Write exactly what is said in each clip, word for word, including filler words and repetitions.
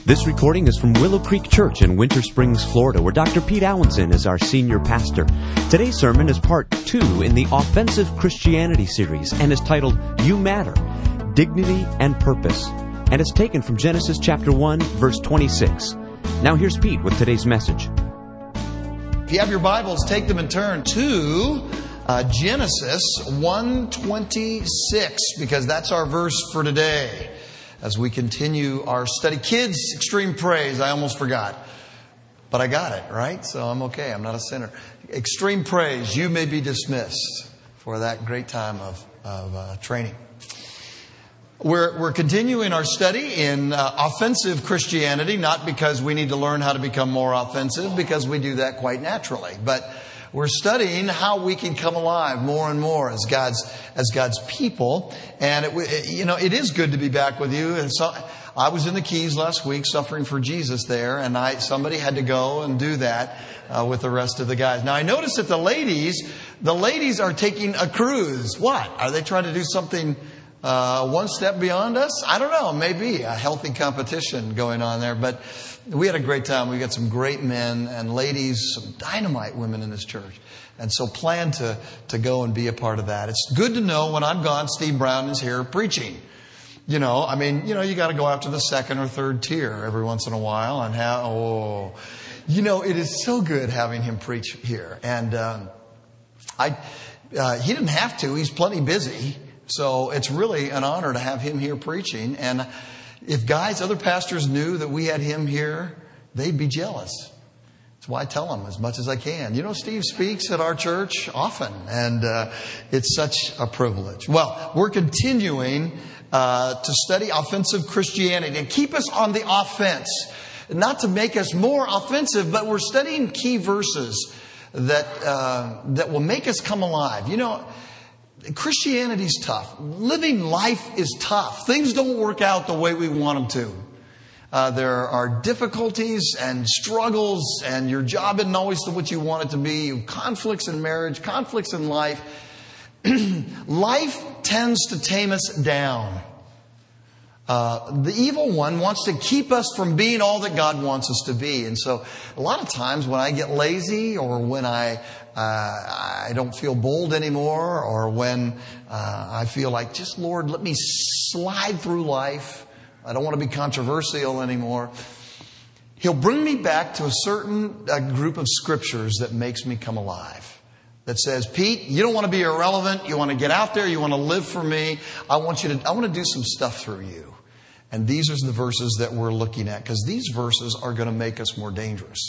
This recording is from Willow Creek Church in Winter Springs, Florida, where Doctor Pete Allenson is our senior pastor. Today's sermon is part two in the Offensive Christianity series and is titled, You Matter, Dignity and Purpose, and it's taken from Genesis chapter one, verse twenty-six. Now here's Pete with today's message. If you have your Bibles, take them and turn to uh, Genesis one twenty-six, because that's our verse for today. As we continue our study. Kids, extreme praise. I almost forgot. But I got it, right? So I'm okay. I'm not a sinner. Extreme praise. You may be dismissed for that great time of, of uh, training. We're, we're continuing our study in uh, offensive Christianity, not because we need to learn how to become more offensive, because we do that quite naturally. But we're studying how we can come alive more and more as God's as God's people, and it, you know it is good to be back with you. And so I was in the Keys last week, suffering for Jesus there, and I somebody had to go and do that uh, with the rest of the guys. Now I noticed that the ladies, the ladies are taking a cruise. What are they trying to do? Something uh, one step beyond us? I don't know. Maybe a healthy competition going on there, but. We had a great time. We got some great men and ladies, some dynamite women in this church. And so plan to, to go and be a part of that. It's good to know when I'm gone, Steve Brown is here preaching. You know, I mean, you know, you got to go after the second or third tier every once in a while. And how, oh, you know, it is so good having him preach here. And um, I, uh, he didn't have to. He's plenty busy. So it's really an honor to have him here preaching. And if guys, other pastors knew that we had him here, they'd be jealous. That's why I tell them as much as I can. You know, Steve speaks at our church often, and uh, it's such a privilege. Well, we're continuing uh, to study offensive Christianity and keep us on the offense. Not to make us more offensive, but we're studying key verses that uh, that will make us come alive. You know, Christianity's tough. Living life is tough. Things don't work out the way we want them to. Uh, there are difficulties and struggles, and your job isn't always what you want it to be. Conflicts in marriage, conflicts in life. Life tends to tame us down. Uh, the evil one wants to keep us from being all that God wants us to be. And so a lot of times when I get lazy or when I uh, I don't feel bold anymore or when uh, I feel like, just Lord, let me slide through life. I don't want to be controversial anymore. He'll bring me back to a certain uh, group of scriptures that makes me come alive. That says, Pete, you don't want to be irrelevant. You want to get out there. You want to live for me. I want you to, I want to do some stuff through you. And these are the verses that we're looking at, because these verses are going to make us more dangerous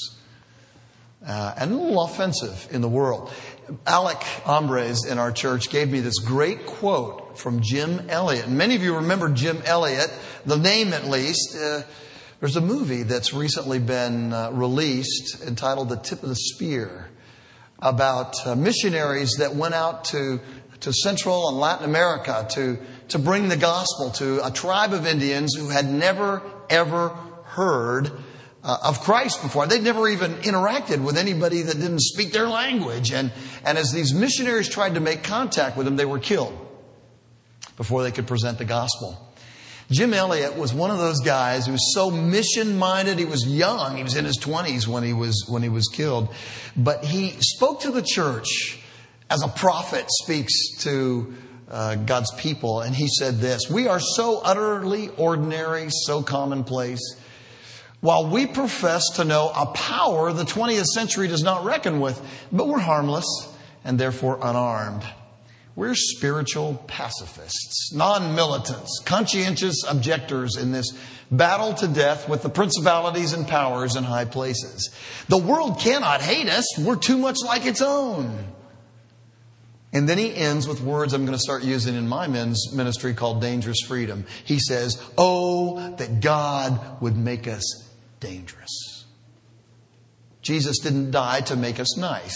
uh, and a little offensive in the world. Alec Hombres in our church gave me this great quote from Jim Elliot. And many of you remember Jim Elliot, the name at least. Uh, there's a movie that's recently been uh, released entitled The Tip of the Spear, about uh, missionaries that went out to to Central and Latin America to, to bring the gospel to a tribe of Indians who had never, ever heard uh, of Christ before. They'd never even interacted with anybody that didn't speak their language. And, and as these missionaries tried to make contact with them, they were killed before they could present the gospel. Jim Elliot was one of those guys who was so mission-minded. He was young. He was in his twenties when he was, when he was killed. But he spoke to the church as a prophet speaks to uh, God's people. And he said this: we are so utterly ordinary, so commonplace. While we profess to know a power the twentieth century does not reckon with, but we're harmless and therefore unarmed. We're spiritual pacifists, non-militants, conscientious objectors in this battle to death with the principalities and powers in high places. The world cannot hate us. We're too much like its own. And then he ends with words I'm going to start using in my men's ministry called Dangerous Freedom. He says, oh, that God would make us dangerous. Jesus didn't die to make us nice.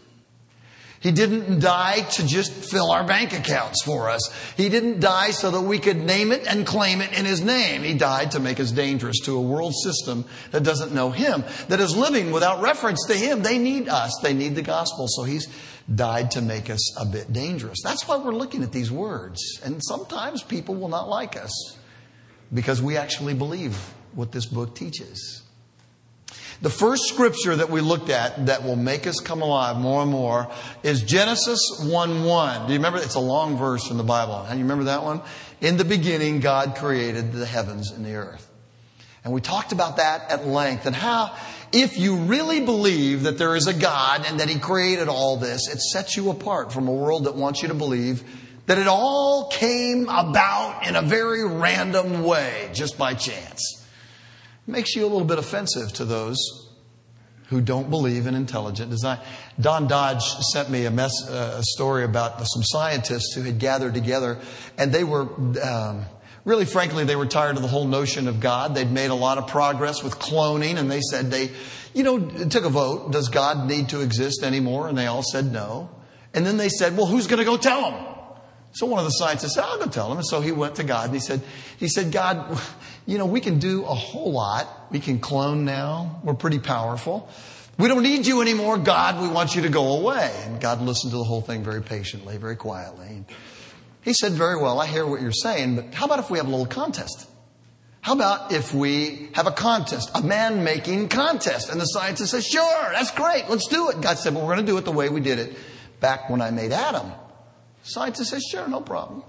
He didn't die to just fill our bank accounts for us. He didn't die so that we could name it and claim it in His name. He died to make us dangerous to a world system that doesn't know Him, that is living without reference to Him. They need us. They need the gospel. So He's died to make us a bit dangerous. That's why we're looking at these words. And sometimes people will not like us because we actually believe what this book teaches. The first scripture that we looked at that will make us come alive more and more is Genesis one one. Do you remember? It's a long verse in the Bible. Do you remember that one? In the beginning, God created the heavens and the earth. And we talked about that at length and how if you really believe that there is a God and that He created all this, it sets you apart from a world that wants you to believe that it all came about in a very random way, just by chance. It makes you a little bit offensive to those who don't believe in intelligent design. Don Dodge sent me a, mess, uh, a story about some scientists who had gathered together, and they were, um, really frankly, they were tired of the whole notion of God. They'd made a lot of progress with cloning, and they said they, you know, took a vote. Does God need to exist anymore? And they all said no. And then they said, well, who's going to go tell them? So one of the scientists said, I'll go tell him. And so he went to God and he said, he said, God, you know, we can do a whole lot. We can clone now. We're pretty powerful. We don't need you anymore. God, we want you to go away. And God listened to the whole thing very patiently, very quietly. He said, very well, I hear what you're saying, but how about if we have a little contest? How about if we have a contest, a man-making contest? And the scientist says, sure, that's great. Let's do it. God said, well, we're going to do it the way we did it back when I made Adam. Scientist says, sure, no problem.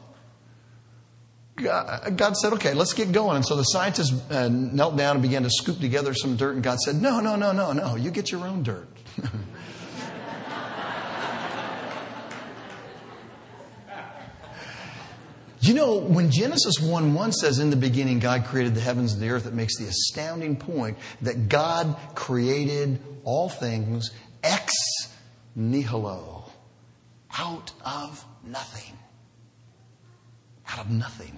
God, God said, okay, let's get going. And so the scientist uh, knelt down and began to scoop together some dirt. And God said, no, no, no, no, no. You get your own dirt. You know, when Genesis one one says, in the beginning God created the heavens and the earth, it makes the astounding point that God created all things ex nihilo, out of nothing. Out of nothing.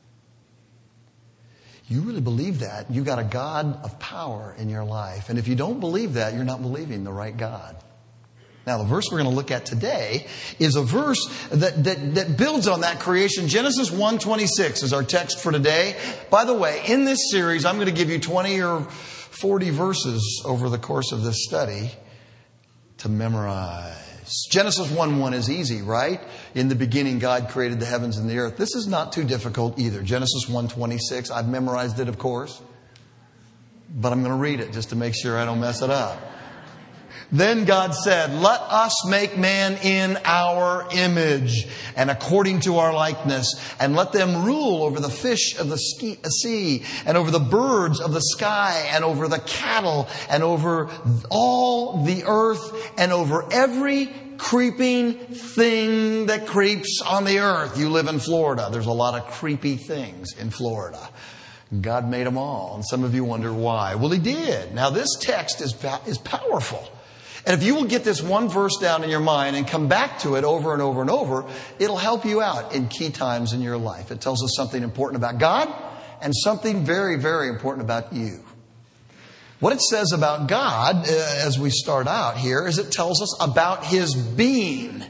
You really believe that, you got a God of power in your life. And if you don't believe that, you're not believing the right God. Now, the verse we're going to look at today is a verse that, that, that builds on that creation. Genesis one twenty-six is our text for today. By the way, in this series, I'm going to give you twenty or forty verses over the course of this study to memorize. Genesis one one is easy, right? In the beginning, God created the heavens and the earth. This is not too difficult either. Genesis one twenty-six, I've memorized it, of course. But I'm going to read it just to make sure I don't mess it up. Then God said, let us make man in our image and according to our likeness, and let them rule over the fish of the sea and over the birds of the sky and over the cattle and over all the earth and over every creeping thing that creeps on the earth. You live in Florida. There's a lot of creepy things in Florida. God made them all. And some of you wonder why. Well, He did. Now, this text is, is powerful. And if you will get this one verse down in your mind and come back to it over and over and over, it'll help you out in key times in your life. It tells us something important about God and something very, very important about you. What it says about God, uh, as we start out here, is it tells us about His being.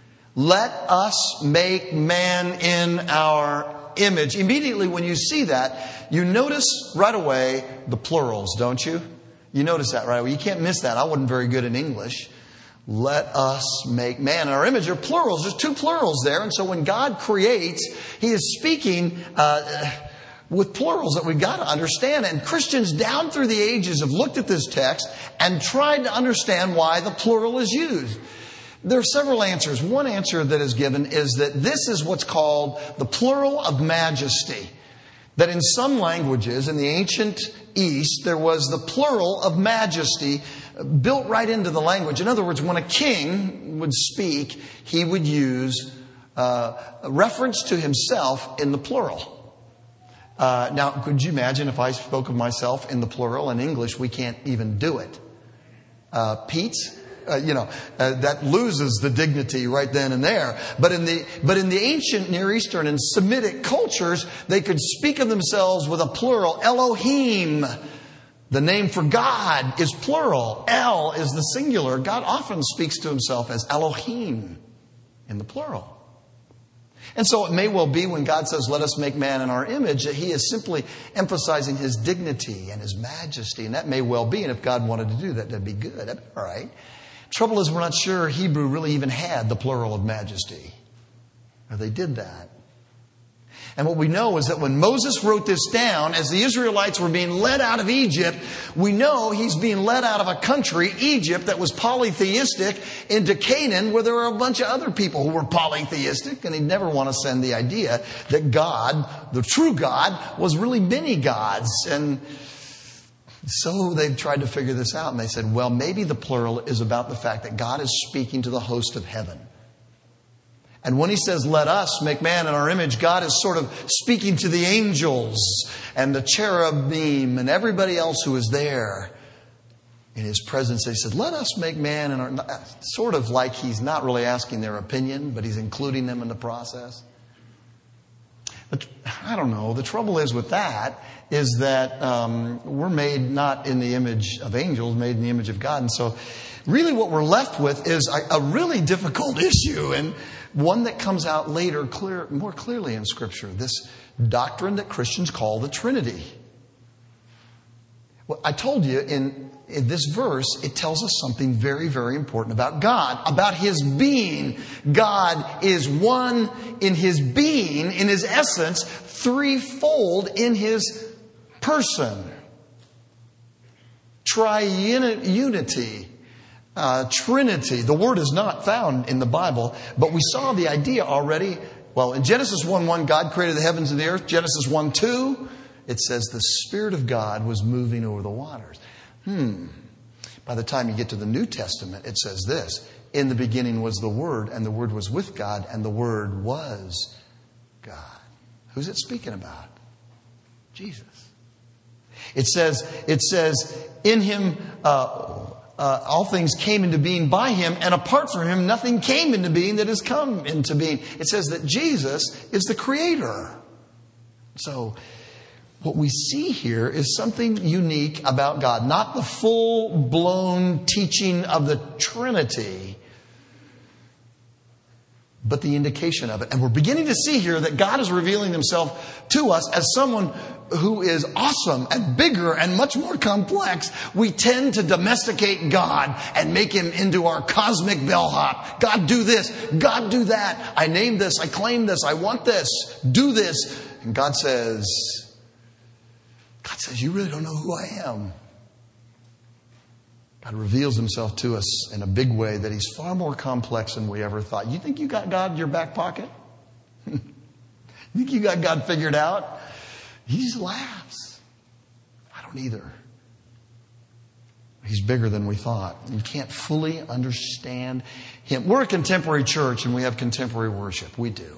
Let us make man in our image. Immediately when you see that, you notice right away the plurals, don't you? You notice that right away. You can't miss that. I wasn't very good in English. Let us make man in our image. There are plurals. There's two plurals there. And so when God creates, He is speaking uh, with plurals that we've got to understand. And Christians down through the ages have looked at this text and tried to understand why the plural is used. There are several answers. One answer that is given is that this is what's called the plural of majesty. That in some languages, in the ancient East, there was the plural of majesty built right into the language. In other words, when a king would speak, he would use uh, a reference to himself in the plural. Uh, now, could you imagine if I spoke of myself in the plural? In English, we can't even do it. Uh, Pete's? Uh, you know, uh, that loses the dignity right then and there. But in the but in the ancient Near Eastern and Semitic cultures, they could speak of themselves with a plural. Elohim, the name for God, is plural. El is the singular. God often speaks to Himself as Elohim in the plural. And so it may well be when God says, let us make man in our image, that He is simply emphasizing His dignity and His majesty. And that may well be. And if God wanted to do that, that'd be good. That'd be all right. Trouble is, we're not sure Hebrew really even had the plural of majesty. Or they did that. And what we know is that when Moses wrote this down, as the Israelites were being led out of Egypt, we know he's being led out of a country, Egypt, that was polytheistic, into Canaan, where there were a bunch of other people who were polytheistic. And he'd never want to send the idea that God, the true God, was really many gods. And so they tried to figure this out. And they said, well, maybe the plural is about the fact that God is speaking to the host of heaven. And when he says, let us make man in our image, God is sort of speaking to the angels and the cherubim and everybody else who is there in his presence. He said, let us make man in our... Sort of like he's not really asking their opinion, but he's including them in the process. But I don't know. The trouble is with that is that um, we're made not in the image of angels, made in the image of God. And so really what we're left with is a, a really difficult issue, and one that comes out later clear, more clearly in Scripture. This doctrine that Christians call the Trinity. Well, I told you in, in this verse, it tells us something very, very important about God, about His being. God is one in His being, in His essence, threefold in His person. Triunity. Uh, Trinity. The word is not found in the Bible, but we saw the idea already. Well, in Genesis one one, God created the heavens and the earth. Genesis one two, it says the Spirit of God was moving over the waters. Hmm. By the time you get to the New Testament, it says this. In the beginning was the Word, and the Word was with God, and the Word was God. Who's it speaking about? Jesus. It says, it says, in Him... Uh, Uh, all things came into being by Him, and apart from Him, nothing came into being that has come into being. It says that Jesus is the Creator. So, what we see here is something unique about God. Not the full-blown teaching of the Trinity, but the indication of it. And we're beginning to see here that God is revealing Himself to us as someone who is awesome and bigger and much more complex. We tend to domesticate God and make Him into our cosmic bellhop. God, do this. God, do that. I name this. I claim this. I want this. Do this. And God says, God says, you really don't know who I am. God reveals Himself to us in a big way that He's far more complex than we ever thought. You think you got God in your back pocket? You think you got God figured out? He just laughs. I don't either. He's bigger than we thought. You can't fully understand Him. We're a contemporary church and we have contemporary worship. We do.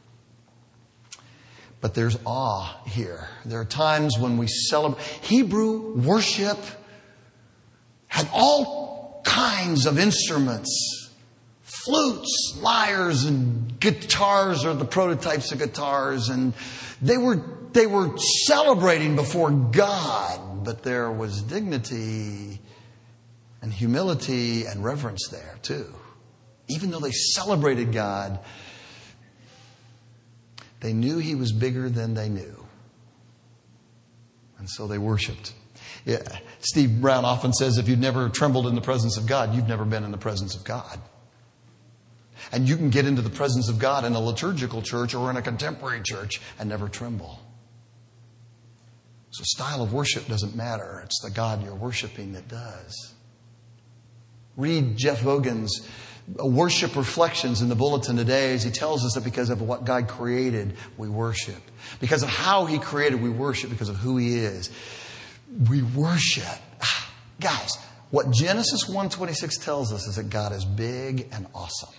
But there's awe here. There are times when we celebrate. Hebrew worship had all kinds of instruments. Flutes, lyres, and guitars are the prototypes of guitars. And they were, they were celebrating before God. But there was dignity and humility and reverence there too. Even though they celebrated God, they knew He was bigger than they knew. And so they worshiped. Yeah. Steve Brown often says, if you've never trembled in the presence of God, you've never been in the presence of God. And you can get into the presence of God in a liturgical church or in a contemporary church and never tremble. So style of worship doesn't matter. It's the God you're worshiping that does. Read Jeff Vogan's worship reflections in the bulletin today as he tells us that because of what God created, we worship. Because of how He created, we worship. Because of who He is, we worship. Guys, what Genesis one twenty-six tells us is that God is big and awesome.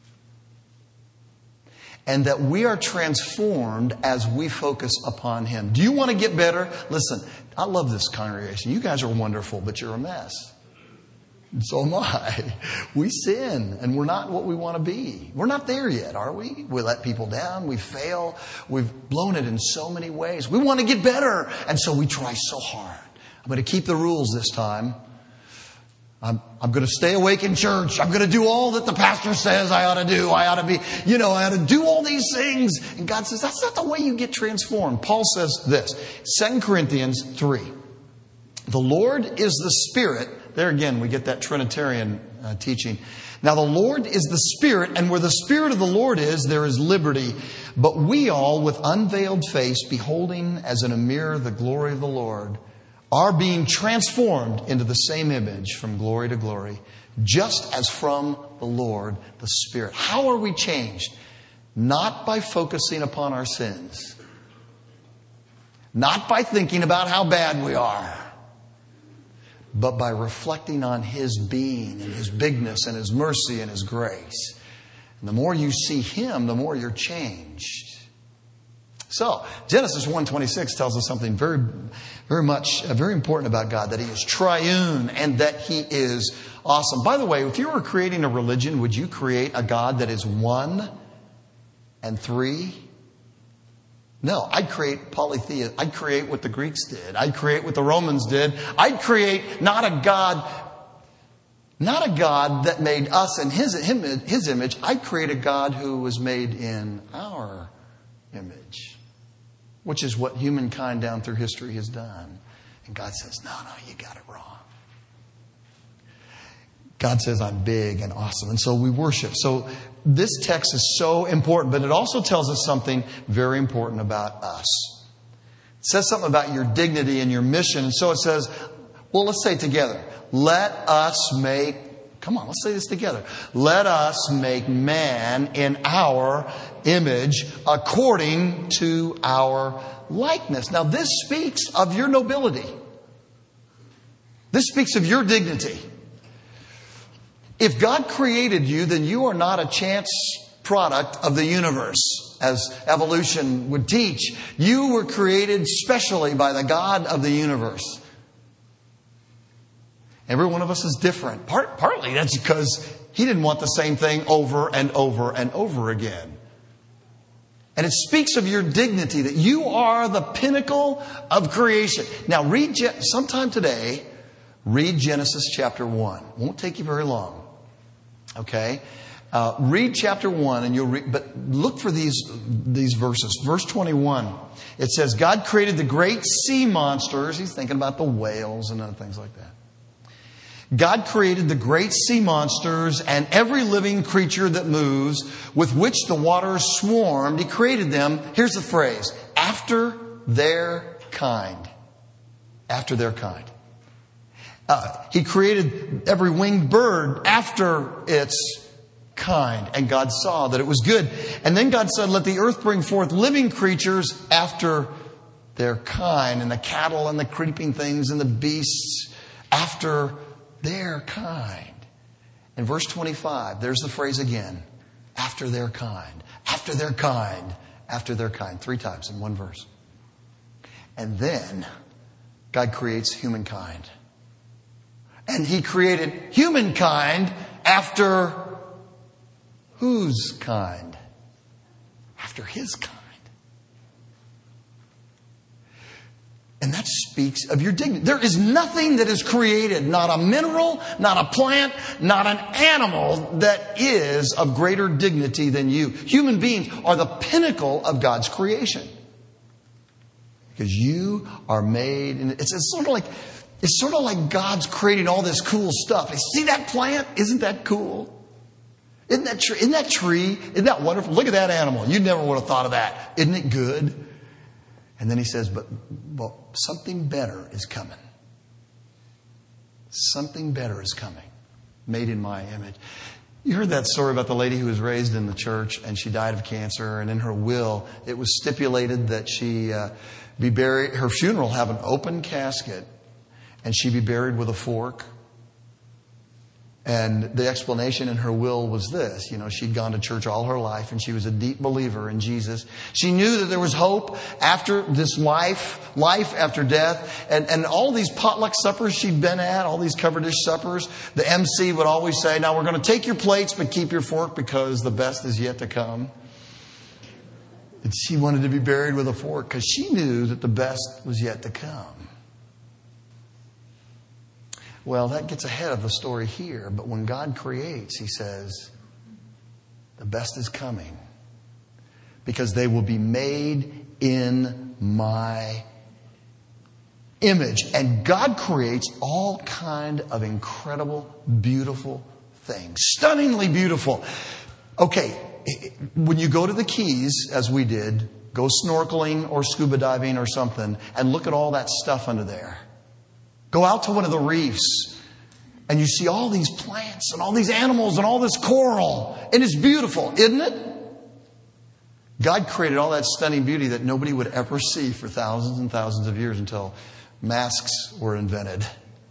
And that we are transformed as we focus upon Him. Do you want to get better? Listen, I love this congregation. You guys are wonderful, but you're a mess. And so am I. We sin, and we're not what we want to be. We're not there yet, are we? We let people down. We fail. We've blown it in so many ways. We want to get better, and so we try so hard. I'm going to keep the rules this time. I'm, I'm going to stay awake in church. I'm going to do all that the pastor says I ought to do. I ought to be, you know, I ought to do all these things. And God says, that's not the way you get transformed. Paul says this, Second Corinthians three. The Lord is the Spirit. There again, we get that Trinitarian uh, teaching. Now the Lord is the Spirit, and where the Spirit of the Lord is, there is liberty. But we all, with unveiled face, beholding as in a mirror the glory of the Lord, are being transformed into the same image from glory to glory, just as from the Lord, the Spirit. How are we changed? Not by focusing upon our sins. Not by thinking about how bad we are. But by reflecting on His being and His bigness and His mercy and His grace. And the more you see Him, the more you're changed. So, Genesis one twenty-six tells us something very, very much, uh, very important about God. That He is triune and that He is awesome. By the way, if you were creating a religion, would you create a God that is one and three? No, I'd create polytheism. I'd create what the Greeks did. I'd create what the Romans did. I'd create not a God, not a God that made us in his, him, his image. I'd create a God who was made in our image, which is what humankind down through history has done. And God says, no, no, you got it wrong. God says, I'm big and awesome. And so we worship. So this text is so important, but it also tells us something very important about us. It says something about your dignity and your mission. And so it says, well, let's say it together. Let us make, come on, let's say this together. Let us make man in our image according to our likeness. Now this speaks of your nobility. This speaks of your dignity. If God created you, then you are not a chance product of the universe, as evolution would teach. You were created specially by the God of the universe. Every one of us is different. Part, partly that's because He didn't want the same thing over and over and over again. And it speaks of your dignity, that you are the pinnacle of creation. Now, read sometime today, read Genesis chapter one. It won't take you very long. Okay, uh, read chapter one, and you'll read. But look for these these verses. Verse twenty-one. It says, God created the great sea monsters. He's thinking about the whales and other things like that. God created the great sea monsters and every living creature that moves, with which the waters swarmed. He created them. Here's the phrase: after their kind. After their kind. Uh, he created every winged bird after its kind. And God saw that it was good. And then God said, let the earth bring forth living creatures after their kind. And the cattle and the creeping things and the beasts after their kind. In verse twenty-five, there's the phrase again. After their kind. After their kind. After their kind. Three times in one verse. And then God creates humankind. And He created humankind after whose kind? After His kind. And that speaks of your dignity. There is nothing that is created, not a mineral, not a plant, not an animal, that is of greater dignity than you. Human beings are the pinnacle of God's creation. Because you are made, and it's, it's sort of like... It's sort of like God's creating all this cool stuff. See that plant? Isn't that cool? Isn't that tree? Isn't that tree? Isn't that wonderful? Look at that animal. You never would have thought of that. Isn't it good? And then He says, but well, something better is coming. Something better is coming. Made in my image. You heard that story about the lady who was raised in the church and she died of cancer, and in her will it was stipulated that she uh, be buried, her funeral have an open casket, and she be buried with a fork. And the explanation in her will was this. You know, she'd gone to church all her life, and she was a deep believer in Jesus. She knew that there was hope after this life, life after death. And, and all these potluck suppers she'd been at, all these covered dish suppers, the M C would always say, now we're going to take your plates, but keep your fork because the best is yet to come. And she wanted to be buried with a fork because she knew that the best was yet to come. Well, that gets ahead of the story here. But when God creates, He says, the best is coming. Because they will be made in my image. And God creates all kind of incredible, beautiful thing. Stunningly beautiful. Okay, when you go to the Keys, as we did, go snorkeling or scuba diving or something, and look at all that stuff under there. Go out to one of the reefs, and you see all these plants and all these animals and all this coral. And it's beautiful, isn't it? God created all that stunning beauty that nobody would ever see for thousands and thousands of years until masks were invented.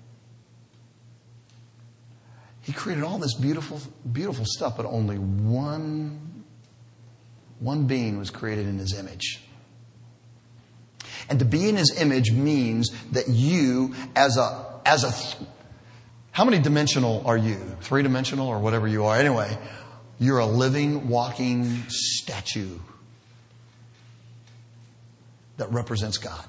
He created all this beautiful, beautiful stuff, but only one, one being was created in His image. And to be in His image means that you, as a, as a, how many dimensional are you? Three dimensional or whatever you are. Anyway, you're a living, walking statue that represents God.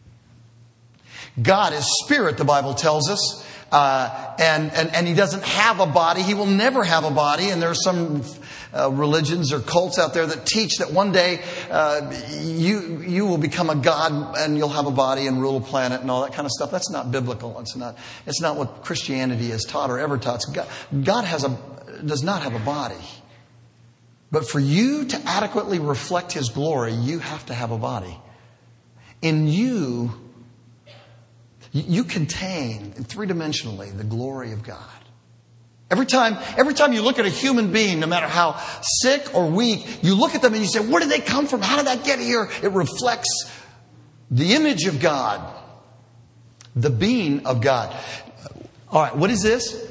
God is spirit, the Bible tells us. Uh, and, and, and He doesn't have a body. He will never have a body. And there are some uh, religions or cults out there that teach that one day uh, you you will become a god and you'll have a body and rule a planet and all that kind of stuff. That's not biblical. It's not. It's not what Christianity has taught or ever taught. God, God has a does not have a body. But for you to adequately reflect His glory, you have to have a body. In you, you contain, three-dimensionally, the glory of God. Every time, every time you look at a human being, no matter how sick or weak, you look at them and you say, where did they come from? How did that get here? It reflects the image of God, the being of God. All right, what is this?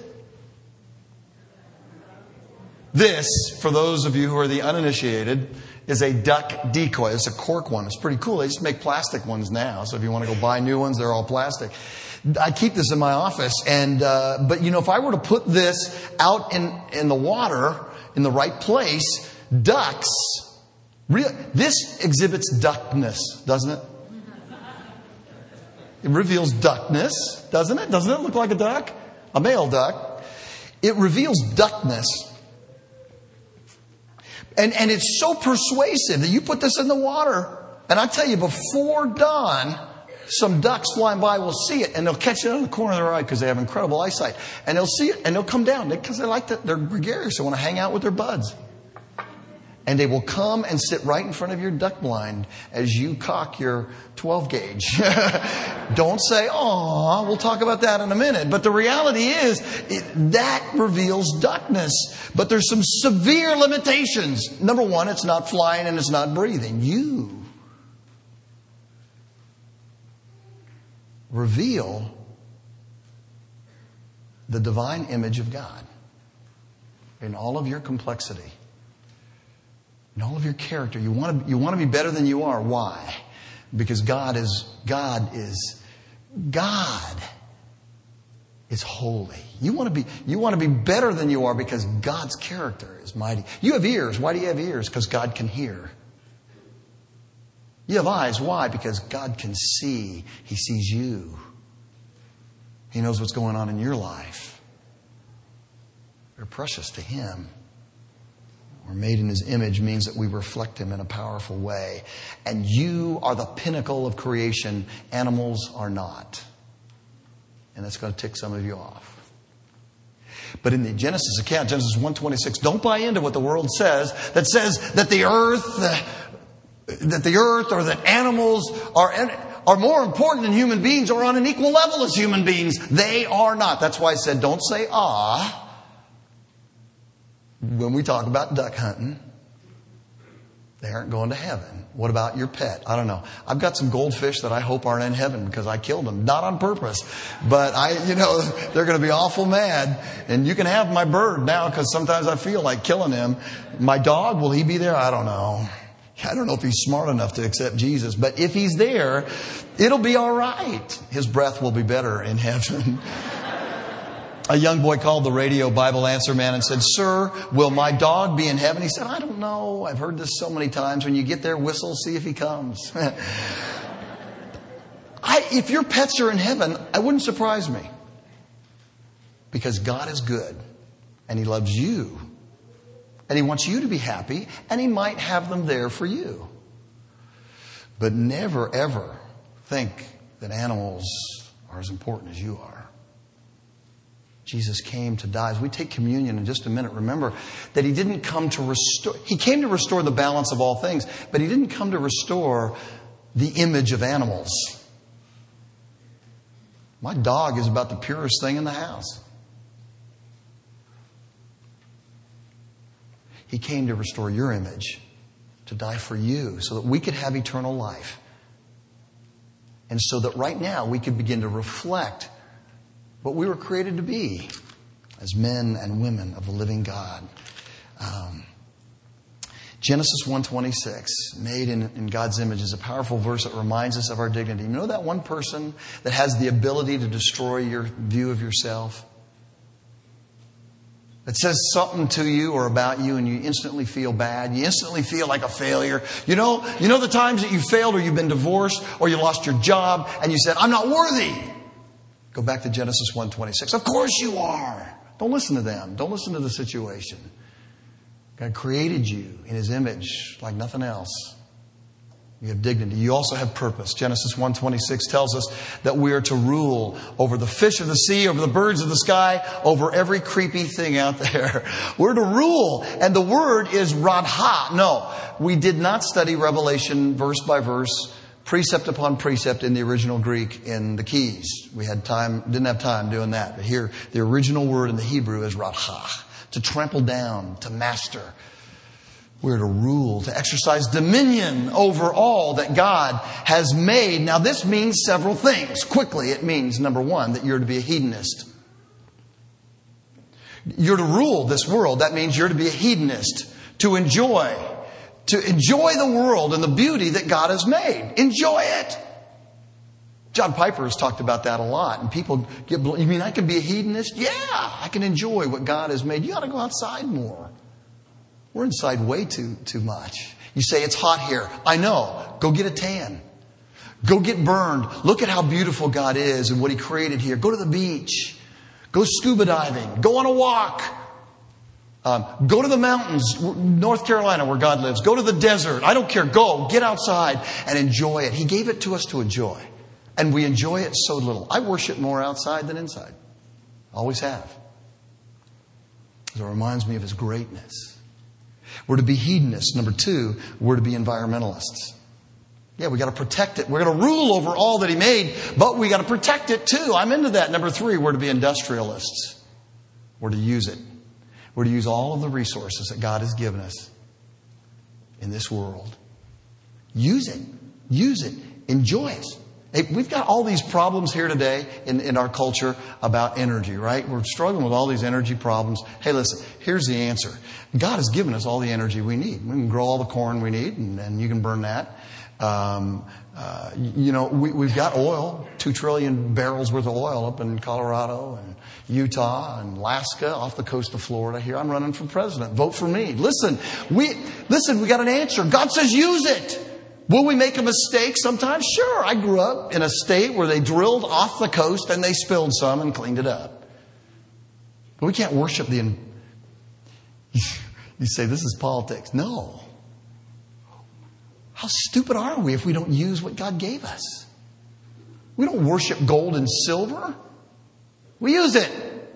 This, for those of you who are the uninitiated, is a duck decoy. It's a cork one. It's pretty cool. They just make plastic ones now. So if you want to go buy new ones, they're all plastic. I keep this in my office. And uh, but, you know, if I were to put this out in, in the water, in the right place, ducks, really, this exhibits duckness, doesn't it? It reveals duckness, doesn't it? Doesn't it look like a duck? A male duck. It reveals duckness. And, and it's so persuasive that you put this in the water, and I tell you, before dawn, some ducks flying by will see it, and they'll catch it on the corner of their eye because they have incredible eyesight. And they'll see it, and they'll come down because they like that. They're gregarious. They want to hang out with their buds. And they will come and sit right in front of your duck blind as you cock your twelve gauge. Don't say, "Aw, we'll talk about that in a minute." But the reality is, it, that reveals duckness. But there's some severe limitations. Number one, it's not flying and it's not breathing. You reveal the divine image of God in all of your complexity. In all of your character. You want to, you want to be better than you are. Why? Because God is, God is, God is holy. You want to be, you want to be better than you are because God's character is mighty. You have ears. Why do you have ears? Because God can hear. You have eyes. Why? Because God can see. He sees you. He knows what's going on in your life. You're precious to Him. We're made in His image means that we reflect Him in a powerful way. And you are the pinnacle of creation. Animals are not. And that's going to tick some of you off. But in the Genesis account, Genesis one twenty-six, don't buy into what the world says, that says that the earth, that the earth or that animals are, are more important than human beings or on an equal level as human beings. They are not. That's why I said, don't say ah when we talk about duck hunting. They aren't going to heaven. What about your pet? I don't know. I've got some goldfish that I hope aren't in heaven because I killed them. Not on purpose. But I, you know, they're going to be awful mad. And you can have my bird now because sometimes I feel like killing him. My dog, will he be there? I don't know. I don't know if he's smart enough to accept Jesus. But if he's there, it'll be all right. His breath will be better in heaven. A young boy called the radio Bible answer man and said, "Sir, will my dog be in heaven?" He said, "I don't know. I've heard this so many times. When you get there, whistle, see if he comes." I, if your pets are in heaven, it wouldn't surprise me. Because God is good. And He loves you. And He wants you to be happy. And He might have them there for you. But never, ever think that animals are as important as you are. Jesus came to die. As we take communion in just a minute, remember that he didn't come to restore, he came to restore the balance of all things, but he didn't come to restore the image of animals. My dog is about the purest thing in the house. He came to restore your image, to die for you, so that we could have eternal life. And so that right now we could begin to reflect what we were created to be as men and women of the living God. Um, Genesis one twenty-six, made in, in God's image, is a powerful verse that reminds us of our dignity. You know that one person that has the ability to destroy your view of yourself? It says something to you or about you and you instantly feel bad. You instantly feel like a failure. You know, you know the times that you failed or you've been divorced or you lost your job and you said, I'm not worthy. Go back to Genesis one twenty-six. Of course you are. Don't listen to them. Don't listen to the situation. God created you in his image like nothing else. You have dignity. You also have purpose. Genesis one twenty-six tells us that we are to rule over the fish of the sea, over the birds of the sky, over every creepy thing out there. We're to rule. And the word is radha. No, we did not study Revelation verse by verse, precept upon precept in the original Greek in the Keys. We had time, didn't have time doing that. But here, the original word in the Hebrew is radha, to trample down, to master. We're to rule, to exercise dominion over all that God has made. Now, this means several things. Quickly, it means, number one, that you're to be a hedonist. You're to rule this world. That means you're to be a hedonist, to enjoy, to enjoy the world and the beauty that God has made. Enjoy it. John Piper has talked about that a lot. And people get, you mean I can be a hedonist? Yeah, I can enjoy what God has made. You ought to go outside more. We're inside way too too much. You say, it's hot here. I know. Go get a tan. Go get burned. Look at how beautiful God is and what he created here. Go to the beach. Go scuba diving. Go on a walk. Um, go to the mountains, North Carolina, where God lives. Go to the desert. I don't care. Go. Get outside and enjoy it. He gave it to us to enjoy. And we enjoy it so little. I worship more outside than inside. Always have. It reminds me of his greatness. We're to be hedonists. Number two, we're to be environmentalists. Yeah, we got to protect it. We're going to rule over all that he made, but we got to protect it too. I'm into that. Number three, we're to be industrialists. We're to use it. We're to use all of the resources that God has given us in this world. Use it. Use it. Enjoy it. Hey, we've got all these problems here today in, in our culture about energy, right? We're struggling with all these energy problems. Hey, listen, here's the answer. God has given us all the energy we need. We can grow all the corn we need, and, and you can burn that. Um, uh, you know, we, we've got oil, two trillion barrels worth of oil up in Colorado and Utah and Alaska, off the coast of Florida. Here, I'm running for president. Vote for me. Listen, we listen. We got an answer. God says use it. Will we make a mistake sometimes? Sure. I grew up in a state where they drilled off the coast and they spilled some and cleaned it up. But we can't worship the... You say, this is politics. No. How stupid are we if we don't use what God gave us? We don't worship gold and silver. We use it.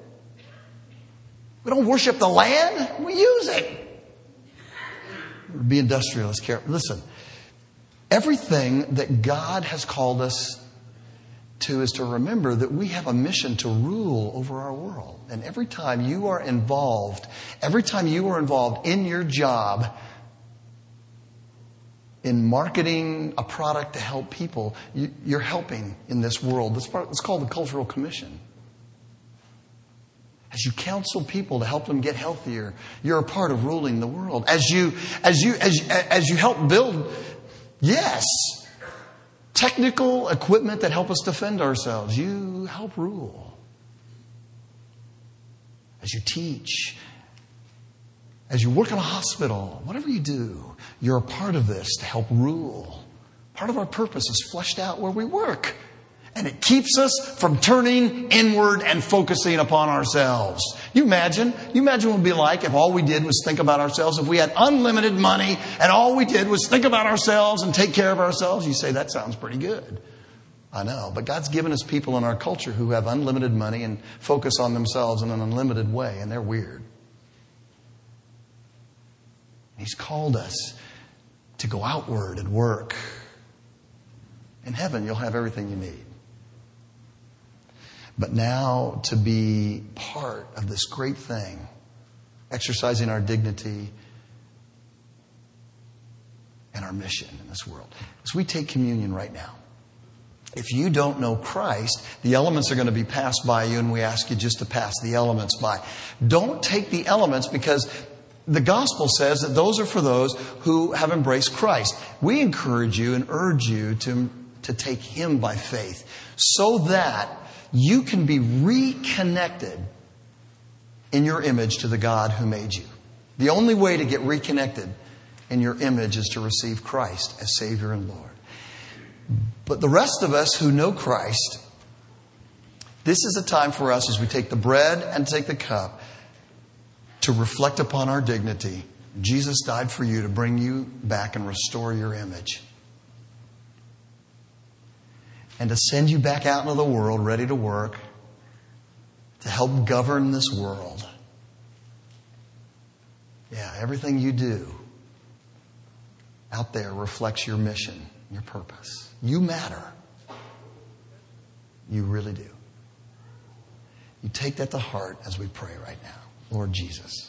We don't worship the land. We use it. Be industrialists. Listen. Everything that God has called us to is to remember that we have a mission to rule over our world. And every time you are involved, every time you are involved in your job, in marketing a product to help people, you, you're helping in this world. This part, it's called the Cultural Commission. As you counsel people to help them get healthier, you're a part of ruling the world. As you, as you, as, as you help build... Yes. Technical equipment that help us defend ourselves. You help rule. As you teach, as you work in a hospital, whatever you do, you're a part of this to help rule. Part of our purpose is fleshed out where we work. And it keeps us from turning inward and focusing upon ourselves. You imagine, you imagine what it would be like if all we did was think about ourselves, if we had unlimited money and all we did was think about ourselves and take care of ourselves. You say, that sounds pretty good. I know, but God's given us people in our culture who have unlimited money and focus on themselves in an unlimited way, and they're weird. He's called us to go outward and work. In heaven, you'll have everything you need. But now to be part of this great thing, exercising our dignity and our mission in this world. As we take communion right now, if you don't know Christ, the elements are going to be passed by you, and we ask you just to pass the elements by. Don't take the elements, because the gospel says that those are for those who have embraced Christ. We encourage you and urge you to, to take Him by faith, so that you can be reconnected in your image to the God who made you. The only way to get reconnected in your image is to receive Christ as Savior and Lord. But the rest of us who know Christ, this is a time for us, as we take the bread and take the cup, to reflect upon our dignity. Jesus died for you to bring you back and restore your image. And to send you back out into the world ready to work, to help govern this world. Yeah, everything you do out there reflects your mission, your purpose. You matter. You really do. You take that to heart as we pray right now. Lord Jesus.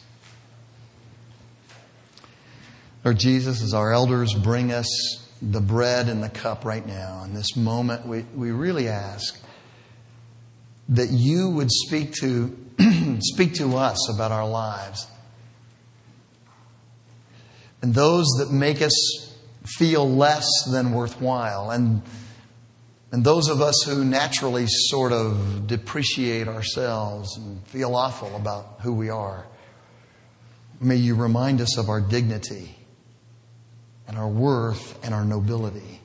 Lord Jesus, as our elders bring us the bread and the cup right now, in this moment, we, we really ask that you would speak to speak to us about our lives. And those that make us feel less than worthwhile, and and those of us who naturally sort of depreciate ourselves and feel awful about who we are, may you remind us of our dignity and our worth and our nobility.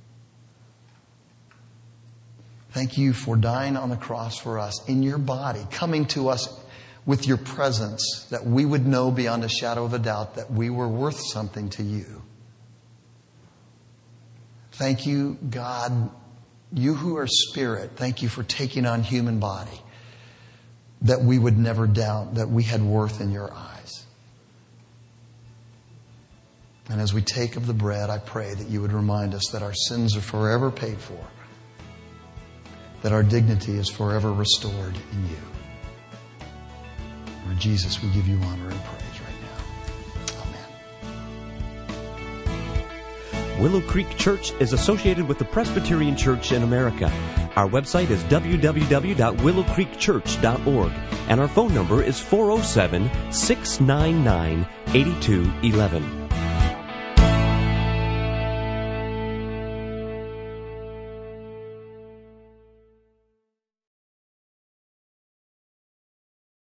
Thank you for dying on the cross for us in your body, coming to us with your presence, that we would know beyond a shadow of a doubt that we were worth something to you. Thank you, God, you who are Spirit, thank you for taking on human body, that we would never doubt that we had worth in your eyes. And as we take of the bread, I pray that you would remind us that our sins are forever paid for, that our dignity is forever restored in you. Lord Jesus, we give you honor and praise right now. Amen. Willow Creek Church is associated with the Presbyterian Church in America. Our website is w w w dot willow creek church dot org, and our phone number is four oh seven, six nine nine, eight two one one.